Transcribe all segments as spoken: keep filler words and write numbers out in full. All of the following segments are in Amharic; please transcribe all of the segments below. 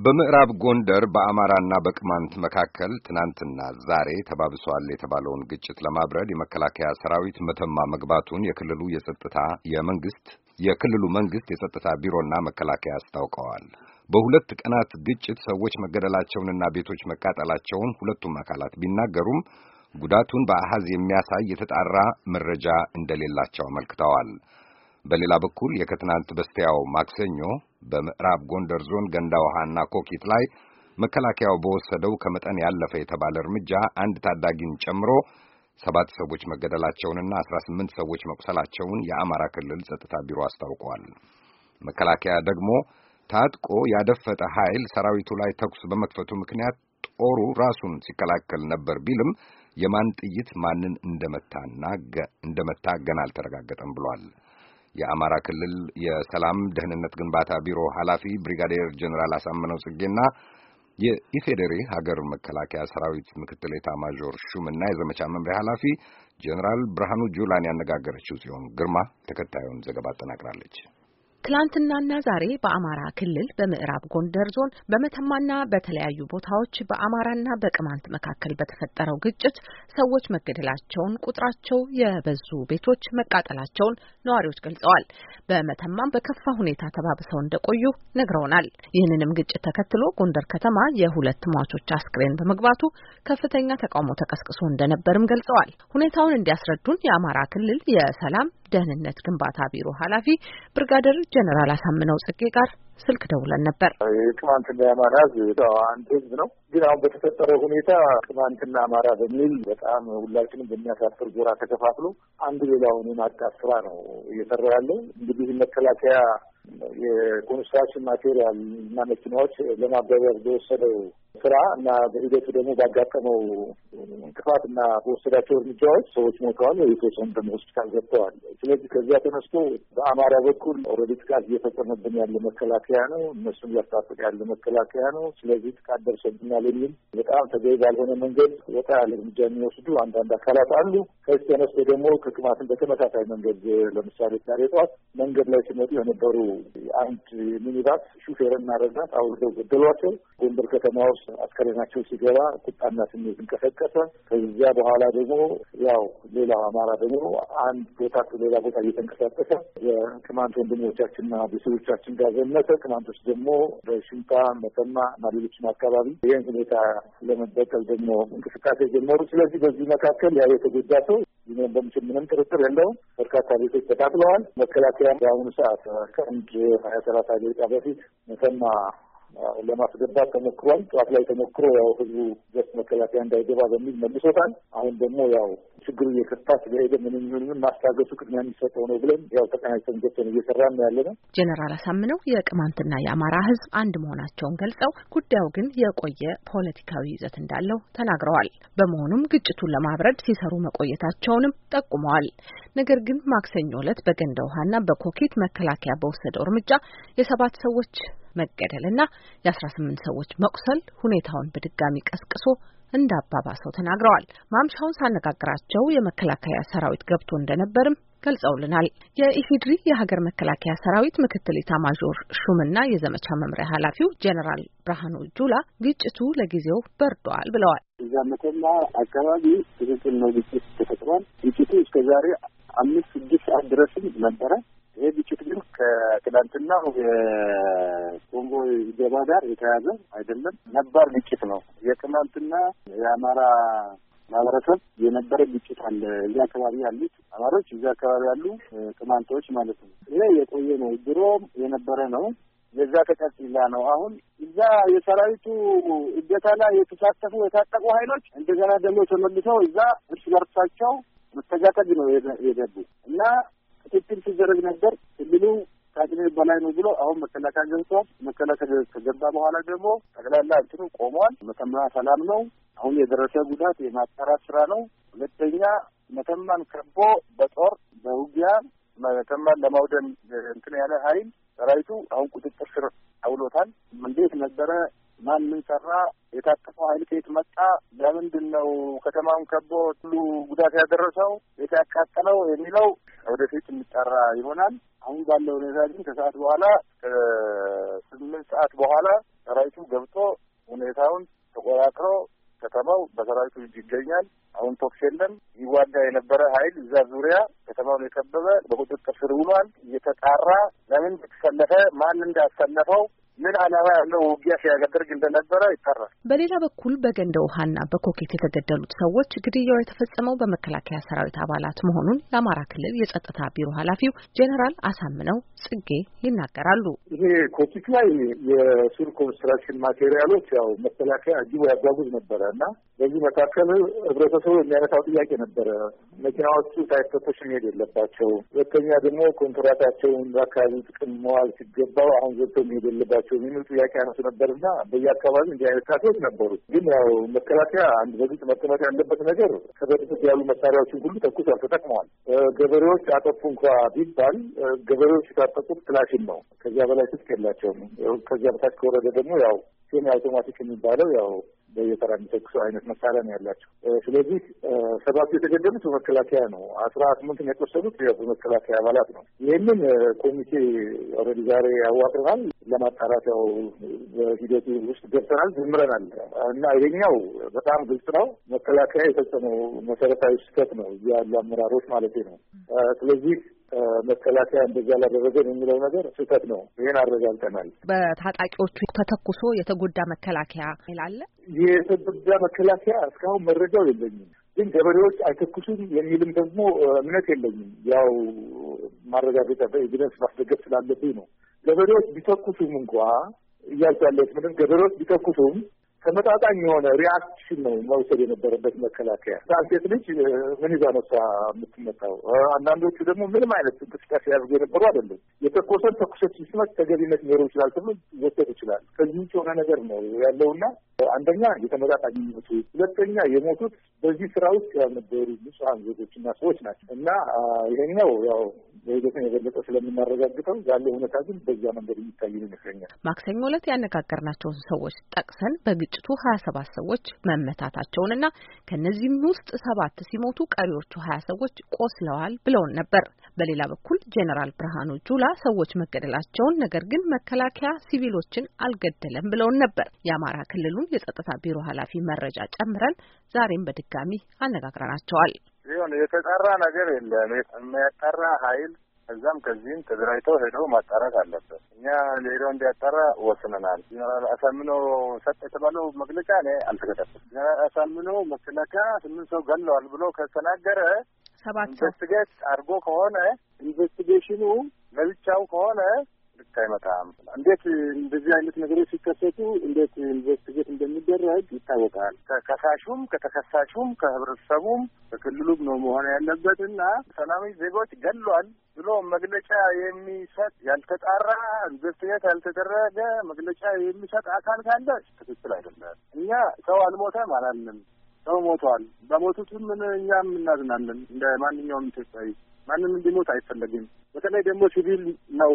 በምዕራብ ጎንደር በአማራና በቅማንት መካከል ትናንትና ዛሬ ተባብሷል የተባለውን ግጭት ለማብረድ የመከላከያ ሰራዊት መተማ መግባቱን የክልሉ የጸጥታ የመንግስት የክልሉ መንግስት የጸጥታ ቢሮና መከላከያ አስታውቀዋል። በሁለት ቀናት ግጭት ሰዎች መገደላቸውንና ቤቶች መቃጠላቸውን ሁለቱም አካላት ቢናገሩም ጉዳቱን በአሃዝ የሚያሳይ የተጣራ መረጃ እንደሌላቸው አመልክተዋል። በሌላ በኩል የከትናንት በስቲያው ማክሰኞ በምዕራብ ጎንደር ዞን ገንዳ ውሃና ኮኪት ላይ መከላከያው በወሰደው ከመጠን ያለፈ የተባለ እርምጃ አንድ ታዳጊን ጨምሮ ሰባት ሰዎች መገደላቸውንና አስራ ስምንት ሰዎች መቁሰላቸውን የአማራ ክልል ጸጥታ ቢሮ አስታውቋል። መከላከያ ደግሞ ታጥቆ ያደፈጠ ኃይል ሰራዊቱ ላይ ተኩስ በመክፈቱ ምክንያት ጦሩ ራሱን ሲከላከል ነበር ቢልም የማን ጥይት ማንን እንደመታና እንደመታ ገና አልተረጋገጠም ብሏል። የአማራ ክልል የሰላም ደህንነት ግንባታ ቢሮ ኃላፊ ብሪጋዴር ጀነራል አሳምነው ጽጌና የኢፌዴሪ ሀገር መከላከያ ሰራዊት ምክትል ኤታማዦር ሹምና የዘመቻ መምሪያ ኃላፊ ጀነራል ብርሃኑ ጁላን ያነጋገረችው ሲሆን ግርማ ተከታዩን ዘገባ አጠናቅራለች። ትላንትናና ዛሬ በአማራ ክልል በምዕራብ ጎንደር ዞን በመተማና በተለያዩ ቦታዎች በአማራና በቅማንት መካከል በተፈጠረው ግጭት ሰዎች መገደላቸውን፣ ቁጥራቸው የበዙ ቤቶች መቃጠላቸውን ነዋሪዎች ገልጸዋል። በመተማም በከፋ ሁኔታ ተባብሰው እንደቆዩ ነግረውናል። ይህንንም ግጭት ተከትሎ ጎንደር ከተማ የሁለት ሟቾች አስክሬን በመግባቱ ከፍተኛ ተቃውሞ ተቀስቅሶ እንደነበርም ገልጸዋል። ሁኔታውን እንዲያስረዱን የአማራ ክልል የሰላም ደህንነት ግንባታ ቢሮ ኃላፊ ብርጋዴር ጀነራል አሳምነው ጽጌ ጋር ስልክ ደውለን ነበር። ቅማንትና አማራ አንድ ህዝብ ነው። ግን አሁን በተፈጠረው ሁኔታ ቅማንትና አማራ በሚል በጣም ሁላችንም በሚያሳፍር ጎራ ተከፋፍሎ አንድ ሌላውን የማጥቃት ስራ ነው እየሰራ ያለው። እንግዲህ መከላከያ የኮንስትራክሽን ማቴሪያል እና መኪናዎች ለማጓጓዝ በወሰደው ስራ እና በሂደቱ ደግሞ ባጋጠመው እንቅፋት እና በወሰዳቸው እርምጃዎች ሰዎች ሞተዋል፣ የተወሰኑ ደግሞ ሆስፒታል ገብተዋል። ስለዚህ ከዚያ ተነስቶ በአማራ በኩል ኦልሬዲ ጥቃት እየፈጸመብን ያለ መከላከያ ነው፣ እነሱን እያስታጠቀ ያለ መከላከያ ነው። ስለዚህ ጥቃት ደርሶብናል የሚል በጣም ተገቢ ባልሆነ መንገድ ወጣ ያለ እርምጃ የሚወስዱ አንዳንድ አካላት አሉ። ከዚህ ተነስቶ ደግሞ ከቅማትን በተመሳሳይ መንገድ ለምሳሌ ዛሬ ጠዋት መንገድ ላይ ሲመጡ የነበሩ አንድ ሚኒባስ ሹፌርና ረዳት አውርደው ገደሏቸው። ጎንደር ከተማ ውስጥ አስከሬናቸው ሲገባ ቁጣና ስሜት እንቀሰቀሰ። ከዚያ በኋላ ደግሞ ያው ሌላው አማራ ደግሞ አንድ ቦታ ሌላ ቦታ እየተንቀሳቀሰ የቅማንት ወንድሞቻችንና ቤተሰቦቻችን ጋር ዘመተ። ቅማንቶች ደግሞ በሽንታ መተማ እና ሌሎችም አካባቢ ይህን ሁኔታ ለመበቀል ደግሞ እንቅስቃሴ ጀመሩ። ስለዚህ በዚህ መካከል ያው የተጎዳ ሰው ይህን በምችል ምንም ጥርጥር የለውም። በርካታ ቤቶች ተቃጥለዋል። መከላከያ በአሁኑ ሰዓት ከአንድ ሀያ ሰላሳ ደቂቃ በፊት መተማ ለማስገባት ተሞክሯል። ጠዋት ላይ ተሞክሮ ያው ህዝቡ ገስ መከላከያ እንዳይገባ በሚል መልሶታል። አሁን ደግሞ ያው ችግሩ እየከፋ ስለሄደ ምንም ምንም ማስታገሱ ቅድሚያ የሚሰጠው ነው ብለን ያው ተቀናጅተን ገብተን እየሰራን ያለ ነው። ጀነራል አሳምነው የቅማንትና የአማራ ህዝብ አንድ መሆናቸውን ገልጸው ጉዳዩ ግን የቆየ ፖለቲካዊ ይዘት እንዳለው ተናግረዋል። በመሆኑም ግጭቱን ለማብረድ ሲሰሩ መቆየታቸውንም ጠቁመዋል። ነገር ግን ማክሰኞ ዕለት በገንዳ ውሃና በኮኪት መከላከያ በወሰደው እርምጃ የሰባት ሰዎች መገደልና የአስራ ስምንት ሰዎች መቁሰል ሁኔታውን በድጋሚ ቀስቅሶ እንዳባባሰው ተናግረዋል። ማምሻውን ሳነጋግራቸው የመከላከያ ሰራዊት ገብቶ እንደነበርም ገልጸውልናል። የኢፌዴሪ የሀገር መከላከያ ሰራዊት ምክትል ኤታማዦር ሹምና የዘመቻ መምሪያ ኃላፊው ጀነራል ብርሃኑ ጁላ ግጭቱ ለጊዜው በርዷል ብለዋል። እዛ መተማ አካባቢ ትክክል ነው፣ ግጭት ተፈጥሯል። ግጭቱ እስከዛሬ አምስት ስድስት ሰዓት ድረስም ነበረ። ይሄ ግጭት ግን ከትላንትና የኮንጎ ገባ ጋር የተያዘ አይደለም፣ ነባር ግጭት ነው። የቅማንትና የአማራ ማህበረሰብ የነበረ ግጭት አለ። እዚህ አካባቢ ያሉት አማሮች፣ እዚህ አካባቢ ያሉ ቅማንቶች ማለት ነው። ይሄ የቆየ ነው፣ ድሮም የነበረ ነው። የዛ ተቀጥላ ነው። አሁን እዛ የሰራዊቱ እገታ ላይ የተሳተፉ የታጠቁ ኃይሎች እንደገና ደግሞ ተመልሰው እዛ እርስ በርሳቸው መተጋተግ ነው የገቡ እና ክትትል ሲደረግ ነበር። ክልሉ ከአቅሜ በላይ ነው ብሎ አሁን መከላከያ ገብቷል። መከላከያ ከገባ በኋላ ደግሞ ጠቅላላ እንትኑ ቆሟል። መተማ ሰላም ነው። አሁን የደረሰ ጉዳት የማጣራት ስራ ነው። ሁለተኛ መተማን ከቦ በጦር በውጊያ መተማን ለማውደም እንትን ያለ ኃይል ሰራዊቱ አሁን ቁጥጥር ስር አውሎታል። እንዴት ነበረ? ማን ምን ሰራ? የታጠቀው ኃይል ከየት መጣ? ለምንድን ነው ከተማውን ከቦ ሁሉ ጉዳት ያደረሰው የታቃጠለው የሚለው ወደፊት የሚጠራ ይሆናል። አሁን ባለው ሁኔታ ግን ከሰዓት በኋላ ስምንት ሰዓት በኋላ ሰራዊቱ ገብቶ ሁኔታውን ተቆጣጥሮ ከተማው በሰራዊቱ እጅ ይገኛል። አሁን ቶክስ የለም። ይዋጋ የነበረ ኃይል እዛ ዙሪያ ከተማውን የከበበ በቁጥጥር ስር ውሏል። እየተጣራ ለምን ተሰለፈ፣ ማን እንዳሰለፈው፣ ምን ዓላማ ያለው ውጊያ ሲያደርግ እንደነበረ ይጣራል። በሌላ በኩል በገንደ ውሃና በኮኬት የተገደሉት ሰዎች ግድያው የተፈጸመው በመከላከያ ሰራዊት አባላት መሆኑን የአማራ ክልል የጸጥታ ቢሮ ኃላፊው ጄኔራል አሳምነው ጽጌ ይናገራሉ። ይሄ ኮኬት ላይ የሱር ኮንስትራክሽን ማቴሪያሎች ያው መከላከያ እጅጉ ያጓጉዝ ነበረ እና በዚህ መካከል ህብረተሰቡ የሚያነሳው ጥያቄ ነበረ። መኪናዎቹ ሳይፈተሹ መሄድ የለባቸው፣ ሁለተኛ ደግሞ ኮንትራታቸውን በአካባቢ ጥቅም መዋል ሲገባው አሁን ዘግቶ መሄድ የለባቸው የሚሉ ጥያቄ ያነሱ ነበርና በየአካባቢ እንዲህ አይነት ካቶች ነበሩ። ግን ያው መከላከያ አንድ በግልጽ መቀመጥ ያለበት ነገር ከበፊት ያሉ መሳሪያዎችን ሁሉ ተኩሰው ተጠቅመዋል። ገበሬዎች አጠፉ እንኳ ቢባል ገበሬዎች የታጠቁት ክላሽን ነው። ከዚያ በላይ ትጥቅ የላቸውም። ከዚያ በታች ከወረደ ደግሞ ያው ሴሚ አውቶማቲክ የሚባለው ያው በየተራ የሚተኩሱ አይነት መሳሪያ ነው ያላቸው። ስለዚህ ሰባቱ የተገደሉት በመከላከያ ነው። አስራ ስምንት የቆሰሉት በመከላከያ አባላት ነው። ይህንን ኮሚቴ ኦልሬዲ ዛሬ ያዋቅረናል። ለማጣራት ያው በሂደቱ ውስጥ ገብተናል፣ ጀምረናል እና ይሄኛው በጣም ግልጽ ነው። መከላከያ የፈጸመው መሰረታዊ ስህተት ነው፣ እዚህ ያሉ አመራሮች ማለት ነው። ስለዚህ መከላከያ እንደዛ ላደረገ የሚለው ነገር ስህተት ነው። ይሄን አረጋግጠናል። በታጣቂዎቹ ተተኩሶ የተጎዳ መከላከያ ይላል። የተጎዳ መከላከያ እስካሁን መረጃው የለኝም፣ ግን ገበሬዎች አይተኩሱም የሚልም ደግሞ እምነት የለኝም። ያው ማረጋገጫ በኤቪደንስ ማስደገፍ ስላለብኝ ነው። ገበሬዎች ቢተኩሱም እንኳ እያልኩ ያለሁት ምንም ገበሬዎች ቢተኩሱም ተመጣጣኝ የሆነ ሪአክሽን ነው መውሰድ የነበረበት መከላከያ። ሴት ልጅ ምን ይዛ ነው እሷ የምትመጣው? አንዳንዶቹ ደግሞ ምንም አይነት እንቅስቃሴ ያደርጉ የነበሩ አይደለም። የተኮሰን ተኩሶች ሲስመት ተገቢነት ሊኖረው ይችላል ተብሎ ሊወሰድ ይችላል። ከዚህ ውጭ የሆነ ነገር ነው ያለውና አንደኛ የተመጣጣኝ ሞቱ፣ ሁለተኛ የሞቱት በዚህ ስራ ውስጥ ያልነበሩ ንጹሐን ዜጎችና ሰዎች ናቸው እና ይሄኛው ያው በሂደት የበለጠ ስለምናረጋግጠው ያለው ሁኔታ ግን በዚያ መንገድ የሚታይ ይመስለኛል። ማክሰኞ ዕለት ያነጋገርናቸውን ሰዎች ጠቅሰን በግጭቱ ሀያ ሰባት ሰዎች መመታታቸውንና ከነዚህም ውስጥ ሰባት ሲሞቱ ቀሪዎቹ ሀያ ሰዎች ቆስለዋል ብለውን ነበር። በሌላ በኩል ጄኔራል ብርሃኑ ጁላ ሰዎች መገደላቸውን ነገር ግን መከላከያ ሲቪሎችን አልገደለም ብለውን ነበር። የአማራ ክልሉን የጸጥታ ቢሮ ኃላፊ መረጃ ጨምረን ዛሬም በድጋሚ አነጋግረናቸዋል። ይሁን የተጣራ ነገር የለም። የሚያጣራ ኃይል እዛም ከዚህም ተደራጅተው ሄደው ማጣራት አለበት። እኛ ሌላው እንዲያጣራ ወስነናል። ጀነራል አሳምነው ሰጥ የተባለው መግለጫ እኔ አልተከታተልኩም። ጀነራል አሳምነው መከላከያ ስምንት ሰው ገለዋል ብሎ ከተናገረ ሰባት ሰው ኢንቨስቲጌት አድርጎ ከሆነ ኢንቨስቲጌሽኑ ለብቻው ከሆነ ልክ አይመጣም። እንዴት እንደዚህ አይነት ነገሮች ሲከሰቱ እንዴት ኢንቨስቲጌት እንደሚደረግ ይታወቃል። ከከሳሹም ከተከሳሹም ከህብረተሰቡም ከክልሉም ነው መሆን ያለበትና ሰላማዊ ዜጎች ገሏል ብሎ መግለጫ የሚሰጥ ያልተጣራ ኢንቨስቲጌት ያልተደረገ መግለጫ የሚሰጥ አካል ካለ ትክክል አይደለም። እኛ ሰው አልሞተም አላልንም። ሰው ሞቷል። በሞቱትም ምን እኛም እናዝናለን። እንደ ማንኛውም ኢትዮጵያዊ ማንም እንዲሞት አይፈለግም። በተለይ ደግሞ ሲቪል ነው።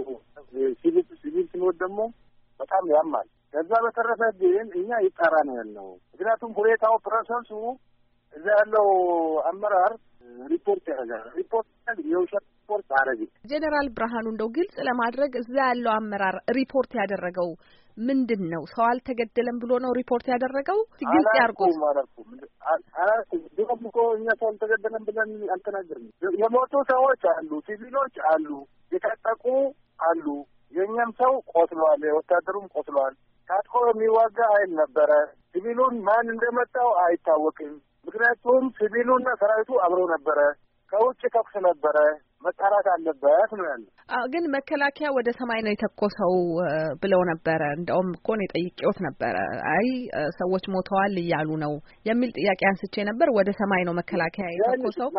ሲቪል ሲቪል ሲሞት ደግሞ በጣም ያማል። ከዛ በተረፈ ግን እኛ ይጣራ ነው ያለው። ምክንያቱም ሁኔታው ፕሮሰሱ እዛ ያለው አመራር ሪፖርት ያደርጋል። ሪፖርት የውሸት ሪፖርት አረግ ጄኔራል ብርሃኑ እንደው ግልጽ ለማድረግ እዛ ያለው አመራር ሪፖርት ያደረገው ምንድን ነው? ሰው አልተገደለም ብሎ ነው ሪፖርት ያደረገው? ግልጽ ያርጉት ማለት ነው። አላስ ደግሞ እኮ እኛ ሰው አልተገደለም ብለን አልተናገርንም። የሞቱ ሰዎች አሉ፣ ሲቪሎች አሉ፣ የታጠቁ አሉ። የኛም ሰው ቆስሏል፣ የወታደሩም ቆስሏል። ታጥቆ የሚዋጋ ኃይል ነበረ። ሲቪሉን ማን እንደመጣው አይታወቅም። ምክንያቱም ሲቪሉና ሰራዊቱ አብሮ ነበረ። ከውጭ ተኩስ ነበረ። መጣራት አለበት ነው ያለው። አዎ፣ ግን መከላከያ ወደ ሰማይ ነው የተኮሰው ብለው ነበረ። እንደውም እኮ ነው ጠይቄዎት ነበረ። አይ ሰዎች ሞተዋል እያሉ ነው የሚል ጥያቄ አንስቼ ነበር። ወደ ሰማይ ነው መከላከያ የተኮሰው።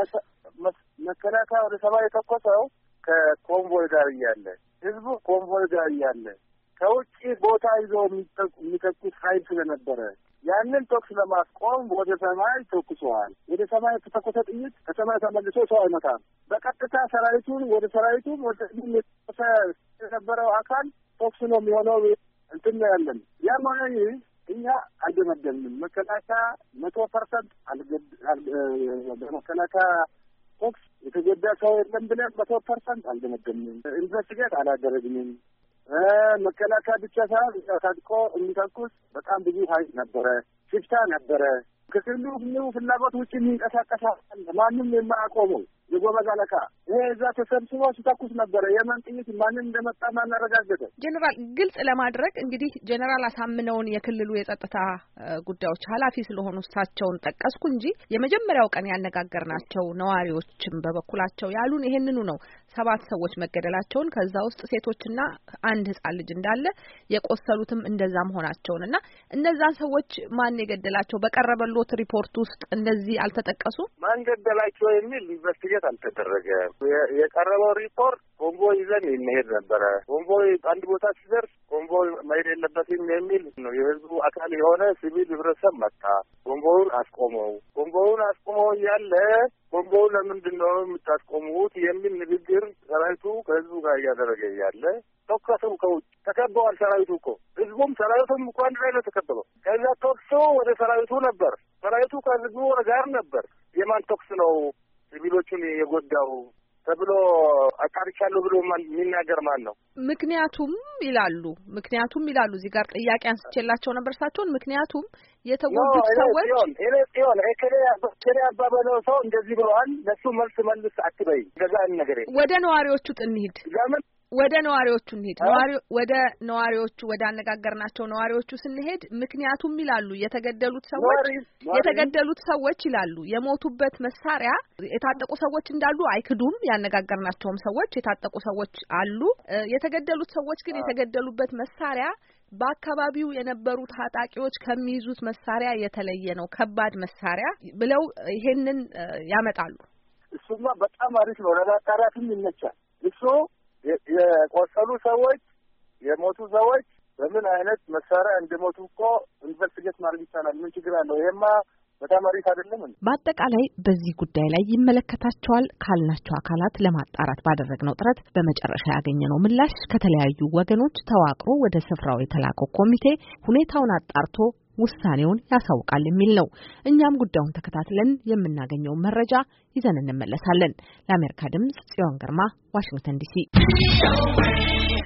መከላከያ ወደ ሰማይ የተኮሰው ከኮንቮይ ጋር እያለ ህዝቡ ኮንቮይ ጋር እያለ ከውጭ ቦታ ይዞ የሚተኩስ ኃይል ስለነበረ ያንን ተኩስ ለማስቆም ወደ ሰማይ ተኩሰዋል። ወደ ሰማይ የተተኮሰ ጥይት ከሰማይ ተመልሶ ሰው አይመታም። በቀጥታ ሰራዊቱን ወደ ሰራዊቱን ወደ የተተኮሰ የነበረው አካል ተኩስ ነው የሚሆነው። እንትን ነው ያለን። ያ ማለት እኛ አልደመደምንም። መከላከያ መቶ ፐርሰንት በመከላከያ ተኩስ የተጎዳ ሰው የለም ብለን መቶ ፐርሰንት አልደመደምንም። ኢንቨስቲጌት አላደረግንም። መከላከያ ብቻ ሳይሆን ታጥቆ የሚተኩስ በጣም ብዙ ኃይል ነበረ። ሽፍታ ነበረ። ከክልሉ ሁሉ ፍላጎት ውጭ የሚንቀሳቀስ ማንም የማያቆመው የጎበዝ አለቃ ይሄ እዛ ተሰብስቦ ሲተኩስ ነበረ። የመን ጥይት ማንን እንደመጣ ማን አረጋገጠ? ጀነራል ግልጽ ለማድረግ እንግዲህ ጀነራል አሳምነውን የክልሉ የጸጥታ ጉዳዮች ኃላፊ ስለሆኑ እሳቸውን ጠቀስኩ እንጂ የመጀመሪያው ቀን ያነጋገርናቸው ነዋሪዎችም በበኩላቸው ያሉን ይሄንኑ ነው። ሰባት ሰዎች መገደላቸውን ከዛ ውስጥ ሴቶችና አንድ ህጻን ልጅ እንዳለ የቆሰሉትም እንደዛ መሆናቸውን እና እነዛን ሰዎች ማን የገደላቸው በቀረበሎት ሪፖርት ውስጥ እንደዚህ አልተጠቀሱ? ማን ገደላቸው የሚል ኢንቨስቲጌት አልተደረገ። የቀረበው ሪፖርት ኮንቮይ ይዘን እንሄድ ነበረ። ኮንቮይ አንድ ቦታ ሲደርስ ኮንቮይ መሄድ የለበትም የሚል ነው። የህዝቡ አካል የሆነ ሲቪል ህብረተሰብ መጣ። ኮንቮዩን አስቆመው። ኮንቮዩን አስቆመው እያለ ኮንቮዩ ለምንድን ነው የምታስቆሙት የሚል ንግግር ሰራዊቱ ከህዝቡ ጋር እያደረገ እያለ ተኩሰው ከውጭ ተከበዋል። ሰራዊቱ እኮ ህዝቡም ሰራዊቱም እኮ አንድ ላይ ነው ተከበበው። ከዛ ተኩሶ ወደ ሰራዊቱ ነበር። ሰራዊቱ ከህዝቡ ጋር ነበር። የማን ተኩስ ነው ሲቪሎቹን የጎዳው ተብሎ አጣርቻለሁ ብሎ ማን የሚናገር ማን ነው? ምክንያቱም ይላሉ ምክንያቱም ይላሉ እዚህ ጋር ጥያቄ አንስቼላቸው ነበር ሳቸውን ምክንያቱም የተጎዱት ሰዎች እኔ ሲሆን እከሌ እከሌ አባባለው ሰው እንደዚህ ብለዋል ለሱ መልስ መልስ አትበይ። እንደዛ ነገር ወደ ነዋሪዎቹ እንሂድ። ለምን ወደ ነዋሪዎቹ እንሂድ። ነዋሪ ወደ ነዋሪዎቹ ወደ አነጋገርናቸው ነዋሪዎቹ ስንሄድ ምክንያቱም ይላሉ የተገደሉት ሰዎች የተገደሉት ሰዎች ይላሉ የሞቱበት መሳሪያ የታጠቁ ሰዎች እንዳሉ አይክዱም። ያነጋገርናቸውም ሰዎች የታጠቁ ሰዎች አሉ። የተገደሉት ሰዎች ግን የተገደሉበት መሳሪያ በአካባቢው የነበሩ ታጣቂዎች ከሚይዙት መሳሪያ የተለየ ነው፣ ከባድ መሳሪያ ብለው ይሄንን ያመጣሉ። እሱማ በጣም አሪፍ ነው። ለማጣራትም ይመቻል። እሱ የቆሰሉ ሰዎች የሞቱ ሰዎች በምን አይነት መሳሪያ እንደሞቱ እኮ ኢንቨስቲጌት ማድረግ ይቻላል። ምን ችግር አለው? ይሄማ በጣም አሪፍ አይደለም እንዴ? በአጠቃላይ በዚህ ጉዳይ ላይ ይመለከታቸዋል ካልናቸው አካላት ለማጣራት ባደረግነው ጥረት በመጨረሻ ያገኘነው ምላሽ ከተለያዩ ወገኖች ተዋቅሮ ወደ ስፍራው የተላከው ኮሚቴ ሁኔታውን አጣርቶ ውሳኔውን ያሳውቃል የሚል ነው። እኛም ጉዳዩን ተከታትለን የምናገኘውን መረጃ ይዘን እንመለሳለን። ለአሜሪካ ድምጽ ጽዮን ግርማ ዋሽንግተን ዲሲ